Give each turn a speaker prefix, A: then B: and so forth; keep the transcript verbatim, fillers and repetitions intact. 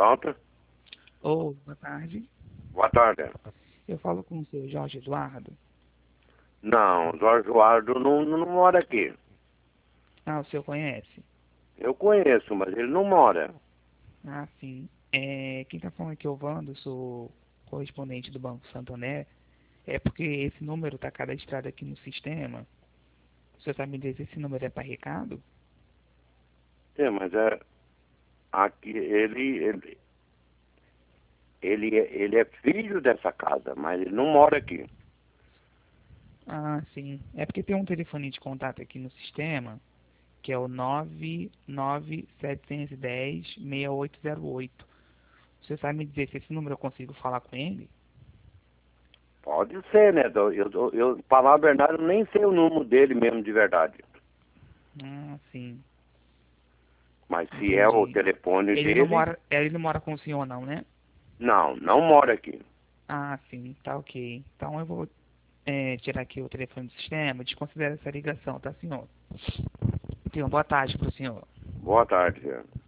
A: Pronto.
B: Ô, boa tarde.
A: Boa tarde.
B: Eu falo com o seu Jorge Eduardo.
A: Não, o Jorge Eduardo não, não mora aqui.
B: Ah, o senhor conhece?
A: Eu conheço, mas ele não mora.
B: Ah, sim. É, quem tá falando aqui é o Vando, sou correspondente do Banco Santander. É porque esse número tá cadastrado aqui no sistema. O senhor sabe me dizer se esse número é para recado?
A: Sim, mas é aqui ele ele ele é, ele é filho dessa casa, mas ele não mora aqui.
B: Ah, sim. É porque tem um telefone de contato aqui no sistema, que é o nove nove sete um zero, seis oito zero oito. O senhor sabe me dizer se esse número eu consigo falar com ele?
A: Pode ser, né? Eu, eu, eu pra falar a verdade, eu nem sei o número dele mesmo de verdade.
B: Ah, sim.
A: Mas se é o
B: Entendi.
A: telefone
B: Ele não
A: dele,
B: mora, ele não mora com o senhor não, né?
A: não, não mora aqui.
B: Ah, sim, tá ok. Então eu vou é, tirar aqui o telefone do sistema, desconsidera essa ligação, tá, senhor? Tenha uma boa tarde pro senhor.
A: Boa tarde, senhor.